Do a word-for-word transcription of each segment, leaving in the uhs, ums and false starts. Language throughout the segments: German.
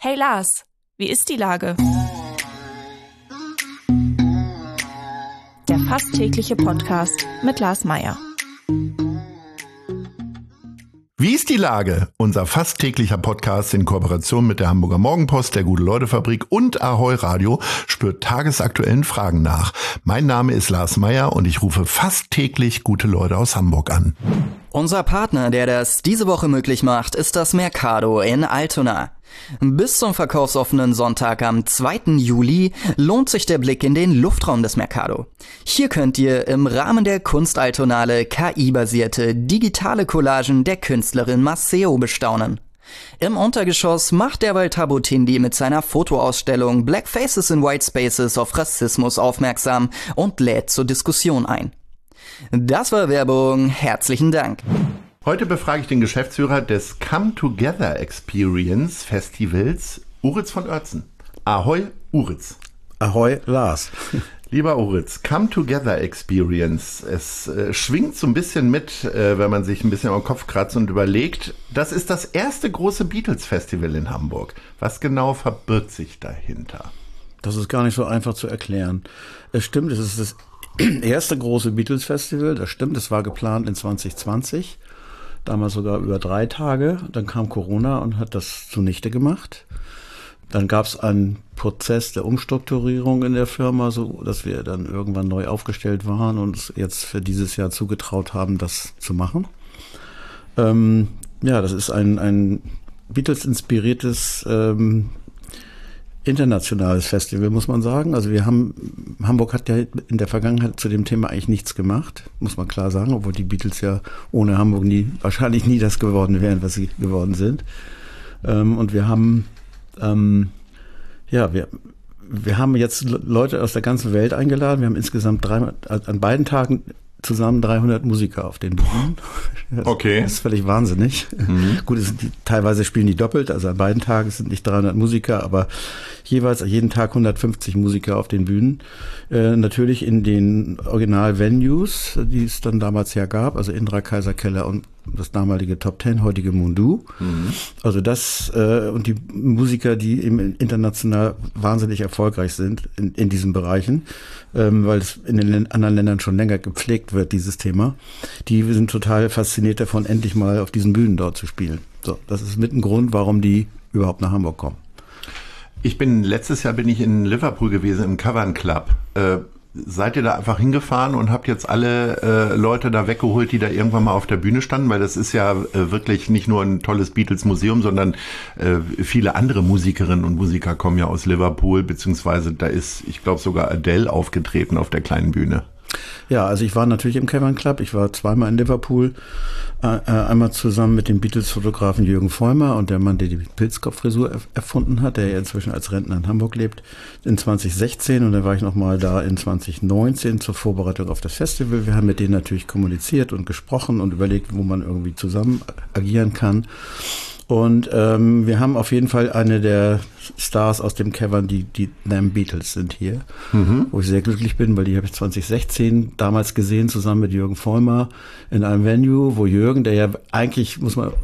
Hey Lars, wie ist die Lage? Der fast tägliche Podcast mit Lars Meyer. Wie ist die Lage? Unser fast täglicher Podcast in Kooperation mit der Hamburger Morgenpost, der Gute-Leute-Fabrik und Ahoi Radio spürt tagesaktuellen Fragen nach. Mein Name ist Lars Meyer und ich rufe fast täglich gute Leute aus Hamburg an. Unser Partner, der das diese Woche möglich macht, ist das Mercado in Altona. Bis zum verkaufsoffenen Sonntag am zweiten Juli lohnt sich der Blick in den Luftraum des Mercado. Hier könnt ihr im Rahmen der Kunstaltonale K I-basierte digitale Collagen der Künstlerin Maceo bestaunen. Im Untergeschoss macht derweil Thabo Tindi mit seiner Fotoausstellung Black Faces in White Spaces auf Rassismus aufmerksam und lädt zur Diskussion ein. Das war Werbung. Herzlichen Dank. Heute befrage ich den Geschäftsführer des Come Together Experience Festivals, Uritz von Oertzen. Ahoi, Uritz. Ahoi, Lars. Lieber Uritz, Come Together Experience, es äh, schwingt so ein bisschen mit, äh, wenn man sich ein bisschen am Kopf kratzt und überlegt, das ist das erste große Beatles-Festival in Hamburg. Was genau verbirgt sich dahinter? Das ist gar nicht so einfach zu erklären. Es stimmt, es ist das erste große Beatles-Festival, das stimmt, es war geplant in zwanzig zwanzig. Damals sogar über drei Tage. Dann kam Corona und hat das zunichte gemacht. Dann gab es einen Prozess der Umstrukturierung in der Firma, so dass wir dann irgendwann neu aufgestellt waren und uns jetzt für dieses Jahr zugetraut haben, das zu machen. Ähm, ja, das ist ein, ein Beatles-inspiriertes ähm, internationales Festival, muss man sagen. Also wir haben, Hamburg hat ja in der Vergangenheit zu dem Thema eigentlich nichts gemacht, muss man klar sagen, obwohl die Beatles ja ohne Hamburg nie, wahrscheinlich nie das geworden wären, was sie geworden sind. Ähm, und wir haben, ähm, ja, wir, wir haben jetzt Leute aus der ganzen Welt eingeladen. Wir haben insgesamt drei, an beiden Tagen zusammen dreihundert Musiker auf den Bühnen. Das, okay. Das ist völlig wahnsinnig. Mhm. Gut, es sind die, teilweise spielen die doppelt, also an beiden Tagen sind nicht dreihundert Musiker, aber jeweils jeden Tag hundertfünfzig Musiker auf den Bühnen. Äh, natürlich in den Original-Venues, die es dann damals ja gab, also Indra, Kaiserkeller und das damalige Top Ten, heutige Mundu. Mhm. Also das äh, und die Musiker, die eben international wahnsinnig erfolgreich sind in, in diesen Bereichen, ähm, weil es in den anderen Ländern schon länger gepflegt wird, dieses Thema. Die sind total fasziniert davon, endlich mal auf diesen Bühnen dort zu spielen. So, das ist mit ein Grund, warum die überhaupt nach Hamburg kommen. Ich bin, letztes Jahr bin ich in Liverpool gewesen, im Cavern Club. Äh, seid ihr da einfach hingefahren und habt jetzt alle äh, Leute da weggeholt, die da irgendwann mal auf der Bühne standen? Weil das ist ja äh, wirklich nicht nur ein tolles Beatles-Museum, sondern äh, viele andere Musikerinnen und Musiker kommen ja aus Liverpool, beziehungsweise da ist, ich glaube, sogar Adele aufgetreten auf der kleinen Bühne. Ja, also ich war natürlich im Cavern Club. Ich war zweimal in Liverpool. Äh, einmal zusammen mit dem Beatles-Fotografen Jürgen Vollmer und der Mann, der die Pilzkopffrisur erf- erfunden hat, der ja inzwischen als Rentner in Hamburg lebt, in zwanzig sechzehn. Und dann war ich nochmal da in zwanzig neunzehn zur Vorbereitung auf das Festival. Wir haben mit denen natürlich kommuniziert und gesprochen und überlegt, wo man irgendwie zusammen agieren kann. Und ähm, wir haben auf jeden Fall eine der Stars aus dem Cavern, die die Them Beatles sind hier, mhm. wo ich sehr glücklich bin, weil die habe ich zwanzig sechzehn damals gesehen, zusammen mit Jürgen Vollmer in einem Venue, wo Jürgen, der ja eigentlich, muss man,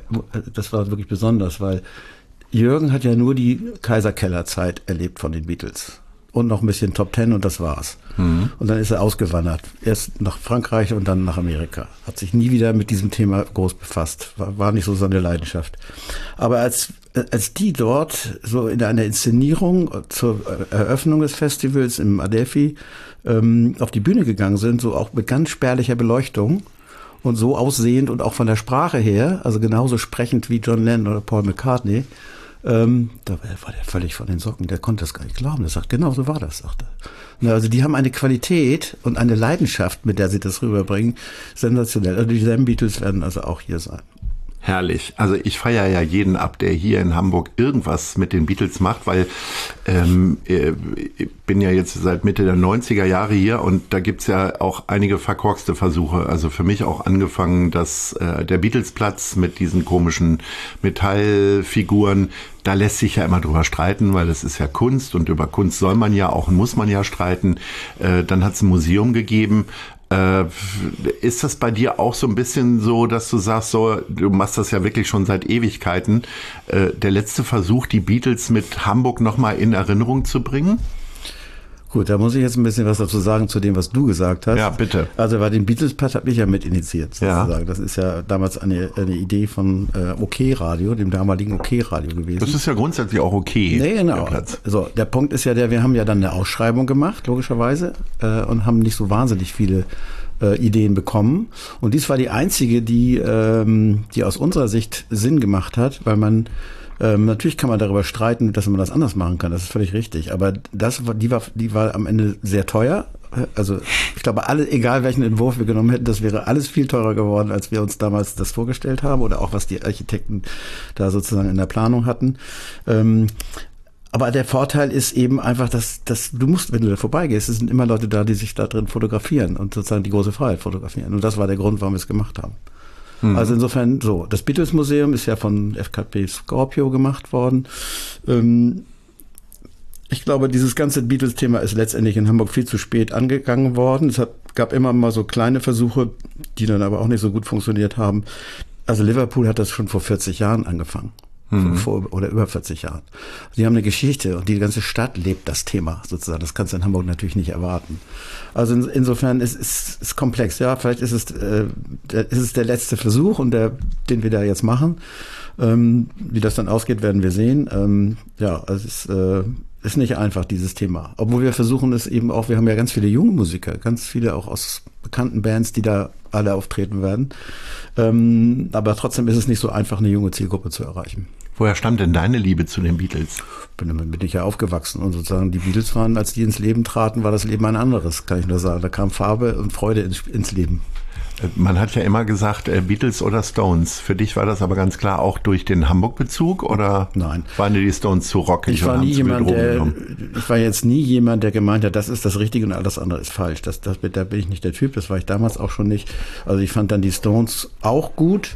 das war wirklich besonders, weil Jürgen hat ja nur die Kaiserkeller-Zeit erlebt von den Beatles. Und noch ein bisschen Top Ten und das war's. Mhm. Und dann ist er ausgewandert. Erst nach Frankreich und dann nach Amerika. Hat sich nie wieder mit diesem Thema groß befasst. War, war nicht so seine Leidenschaft. Aber als, als die dort so in einer Inszenierung zur Eröffnung des Festivals im Adelphi ähm, auf die Bühne gegangen sind, so auch mit ganz spärlicher Beleuchtung und so aussehend und auch von der Sprache her, also genauso sprechend wie John Lennon oder Paul McCartney, Ähm, da war der völlig von den Socken, der konnte das gar nicht glauben. Der sagt, genau so war das, sagt er. Na, also die haben eine Qualität und eine Leidenschaft, mit der sie das rüberbringen, sensationell. Also die Them Beatles werden also auch hier sein. Herrlich. Also ich feiere ja jeden ab, der hier in Hamburg irgendwas mit den Beatles macht, weil ähm, ich bin ja jetzt seit Mitte der neunziger Jahre hier und da gibt's ja auch einige verkorkste Versuche. Also für mich auch angefangen, dass äh, der Beatlesplatz mit diesen komischen Metallfiguren, da lässt sich ja immer drüber streiten, weil das ist ja Kunst und über Kunst soll man ja auch und muss man ja streiten. Äh, dann hat's ein Museum gegeben. Äh, ist das bei dir auch so ein bisschen so, dass du sagst, so, du machst das ja wirklich schon seit Ewigkeiten, äh, der letzte Versuch, die Beatles mit Hamburg nochmal in Erinnerung zu bringen? Gut, da muss ich jetzt ein bisschen was dazu sagen zu dem, was du gesagt hast. Ja, bitte. Also bei den Beatles-Part habe ich ja mit initiiert, sozusagen. Ja. Das ist ja damals eine, eine Idee von äh, OK-Radio, dem damaligen OK-Radio gewesen. Das ist ja grundsätzlich auch okay. Nee, genau. Der Platz. So, der Punkt ist ja der, wir haben ja dann eine Ausschreibung gemacht, logischerweise, äh, und haben nicht so wahnsinnig viele äh, Ideen bekommen. Und dies war die einzige, die, ähm, die aus unserer Sicht Sinn gemacht hat, weil man Ähm, natürlich kann man darüber streiten, dass man das anders machen kann. Das ist völlig richtig. Aber das war, die war, die war am Ende sehr teuer. Also ich glaube, alle, egal welchen Entwurf wir genommen hätten, das wäre alles viel teurer geworden, als wir uns damals das vorgestellt haben oder auch was die Architekten da sozusagen in der Planung hatten. Ähm, aber der Vorteil ist eben einfach, dass, dass du musst, wenn du da vorbeigehst, es sind immer Leute da, die sich da drin fotografieren und sozusagen die große Freiheit fotografieren. Und das war der Grund, warum wir es gemacht haben. Also insofern so, das Beatles-Museum ist ja von F K P Scorpio gemacht worden. Ähm, ich glaube, dieses ganze Beatles-Thema ist letztendlich in Hamburg viel zu spät angegangen worden. Es hat, gab immer mal so kleine Versuche, die dann aber auch nicht so gut funktioniert haben. Also Liverpool hat das schon vor vierzig Jahren angefangen. Mhm. Vor, oder über vierzig Jahren. Die haben eine Geschichte und die ganze Stadt lebt das Thema sozusagen. Das kannst du in Hamburg natürlich nicht erwarten. Also in, insofern ist es ist komplex. Ja, vielleicht ist es, äh, der, ist es der letzte Versuch und der, den wir da jetzt machen. Ähm, wie das dann ausgeht, werden wir sehen. Ähm, ja, es ist, äh, ist nicht einfach, dieses Thema. Obwohl wir versuchen es eben auch, wir haben ja ganz viele junge Musiker, ganz viele auch aus bekannten Bands, die da alle auftreten werden. Ähm, aber trotzdem ist es nicht so einfach, eine junge Zielgruppe zu erreichen. Woher stammt denn deine Liebe zu den Beatles? Bin, bin ich ja aufgewachsen und sozusagen die Beatles waren, als die ins Leben traten, war das Leben ein anderes, kann ich nur sagen. Da kam Farbe und Freude ins, ins Leben. Man hat ja immer gesagt, Beatles oder Stones. Für dich war das aber ganz klar auch durch den Hamburg-Bezug oder Nein. waren dir die Stones zu rockig? Ich war nie jemand, der, ich war jetzt nie jemand, der gemeint hat, das ist das Richtige und alles andere ist falsch. Das, das, da bin ich nicht der Typ, das war ich damals auch schon nicht. Also ich fand dann die Stones auch gut.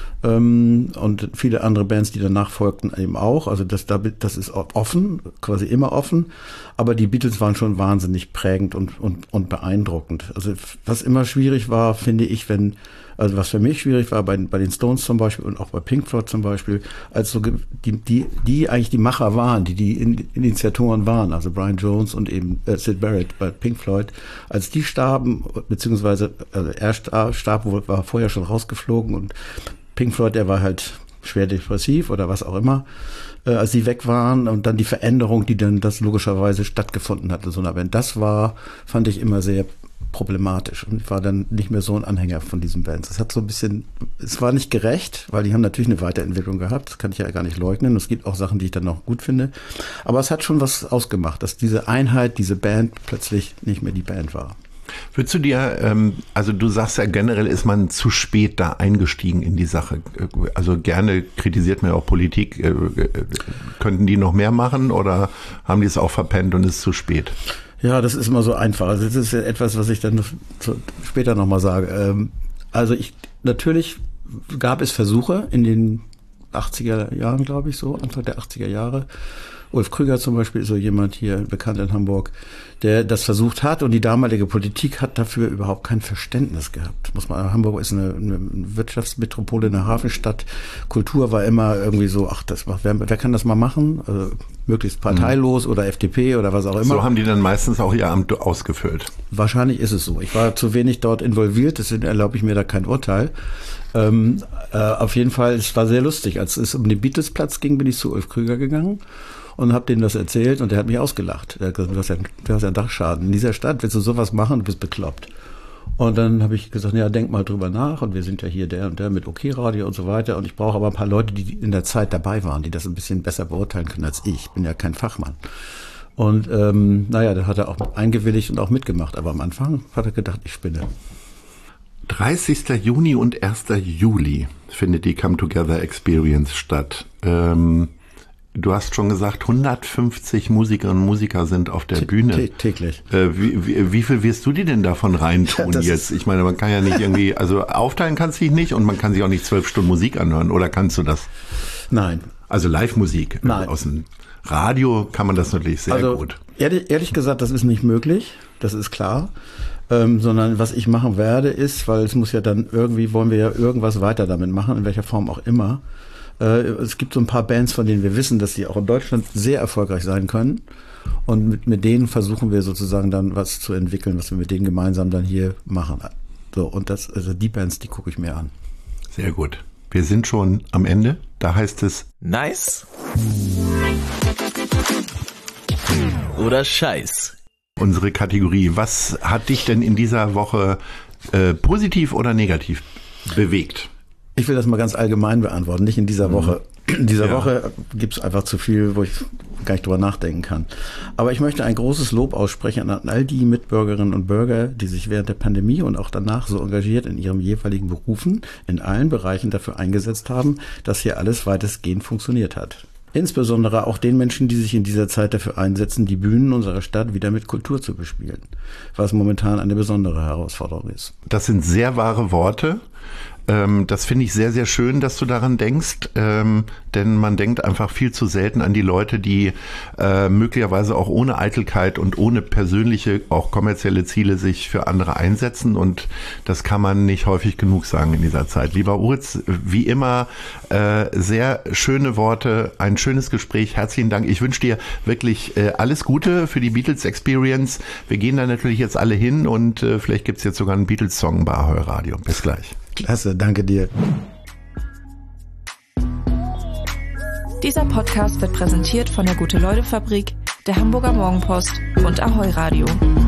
Ähm, und viele andere Bands, die danach folgten, eben auch. Also das, das ist offen, quasi immer offen. Aber die Beatles waren schon wahnsinnig prägend und, und, und beeindruckend. Also was immer schwierig war, finde ich, wenn, also was für mich schwierig war, bei, bei den Stones zum Beispiel und auch bei Pink Floyd zum Beispiel, als so die, die, die eigentlich die Macher waren, die die Initiatoren waren, also Brian Jones und eben äh, Syd Barrett bei Pink Floyd, als die starben, beziehungsweise also er starb, starb, war vorher schon rausgeflogen und Pink Floyd, der war halt schwer depressiv oder was auch immer, äh, als sie weg waren und dann die Veränderung, die dann das logischerweise stattgefunden hat in so einer Band, das war, fand ich immer sehr problematisch und ich war dann nicht mehr so ein Anhänger von diesen Bands. Es hat so ein bisschen, es war nicht gerecht, weil die haben natürlich eine Weiterentwicklung gehabt, das kann ich ja gar nicht leugnen. Es gibt auch Sachen, die ich dann noch gut finde, aber es hat schon was ausgemacht, dass diese Einheit, diese Band plötzlich nicht mehr die Band war. Würdest du dir, ähm, also du sagst ja generell, ist man zu spät da eingestiegen in die Sache. Also gerne kritisiert man auch Politik. Äh, äh, könnten die noch mehr machen oder haben die es auch verpennt und ist zu spät? Ja, das ist immer so einfach. Also das ist ja etwas, was ich dann später nochmal sage. Ähm, also ich, natürlich gab es Versuche in den achtziger Jahren, glaube ich so, Anfang der achtziger Jahre. Ulf Krüger zum Beispiel ist so jemand hier, bekannt in Hamburg, der das versucht hat und die damalige Politik hat dafür überhaupt kein Verständnis gehabt. Muss man, Hamburg ist eine, eine Wirtschaftsmetropole, eine Hafenstadt. Kultur war immer irgendwie so, ach, das macht, wer, wer kann das mal machen? Also möglichst parteilos mhm. oder F D P oder was auch immer. So haben die dann meistens auch ihr Amt ausgefüllt. Wahrscheinlich ist es so. Ich war zu wenig dort involviert, deswegen erlaube ich mir da kein Urteil. Ähm, äh, auf jeden Fall, es war sehr lustig. Als es um den Beatles-Platz ging, bin ich zu Ulf Krüger gegangen und habe dem das erzählt und der hat mich ausgelacht. Der hat gesagt, du hast ja, du hast ja einen Dachschaden. In dieser Stadt willst du sowas machen, du bist bekloppt. Und dann habe ich gesagt, ja, denk mal drüber nach und wir sind ja hier der und der mit OK-Radio und so weiter und ich brauche aber ein paar Leute, die in der Zeit dabei waren, die das ein bisschen besser beurteilen können als ich. Ich bin ja kein Fachmann. Und ähm, naja, da hat er auch eingewilligt und auch mitgemacht. Aber am Anfang hat er gedacht, ich spinne. dreißigster Juni und erster Juli findet die Come Together Experience statt. Ähm, du hast schon gesagt, hundertfünfzig Musikerinnen und Musiker sind auf der T- Bühne. T- täglich. Äh, wie, wie, wie viel wirst du dir denn davon reintun ja, jetzt? Ich meine, man kann ja nicht irgendwie, also aufteilen kannst du dich nicht und man kann sich auch nicht zwölf Stunden Musik anhören. Oder kannst du das? Nein. Also Live-Musik. Nein. Aus dem Radio kann man das natürlich sehr also, gut. Ehrlich, ehrlich gesagt, das ist nicht möglich. Das ist klar. ähm, sondern was ich machen werde ist, weil es muss ja dann irgendwie, wollen wir ja irgendwas weiter damit machen, in welcher Form auch immer. Äh, es gibt so ein paar Bands, von denen wir wissen, dass die auch in Deutschland sehr erfolgreich sein können. Und mit, mit denen versuchen wir sozusagen dann was zu entwickeln, was wir mit denen gemeinsam dann hier machen. So, und das, also die Bands, die gucke ich mir an. Sehr gut. Wir sind schon am Ende. Da heißt es nice oder Scheiß. Unsere Kategorie. Was hat dich denn in dieser Woche äh, positiv oder negativ bewegt? Ich will das mal ganz allgemein beantworten, nicht in dieser Woche. In dieser ja. Woche gibt es einfach zu viel, wo ich gar nicht drüber nachdenken kann. Aber ich möchte ein großes Lob aussprechen an all die Mitbürgerinnen und Bürger, die sich während der Pandemie und auch danach so engagiert in ihren jeweiligen Berufen in allen Bereichen dafür eingesetzt haben, dass hier alles weitestgehend funktioniert hat. Insbesondere auch den Menschen, die sich in dieser Zeit dafür einsetzen, die Bühnen unserer Stadt wieder mit Kultur zu bespielen, was momentan eine besondere Herausforderung ist. Das sind sehr wahre Worte. Ähm, das finde ich sehr, sehr schön, dass du daran denkst, ähm, denn man denkt einfach viel zu selten an die Leute, die äh, möglicherweise auch ohne Eitelkeit und ohne persönliche, auch kommerzielle Ziele sich für andere einsetzen, und das kann man nicht häufig genug sagen in dieser Zeit. Lieber Uritz, wie immer äh, sehr schöne Worte, ein schönes Gespräch, herzlichen Dank. Ich wünsche dir wirklich äh, alles Gute für die Beatles Experience. Wir gehen da natürlich jetzt alle hin und äh, vielleicht gibt es jetzt sogar einen Beatles-Song bei Ahoi Radio. Bis gleich. Klasse, danke dir. Dieser Podcast wird präsentiert von der Gute-Leute-Fabrik, der Hamburger Morgenpost und Ahoi Radio.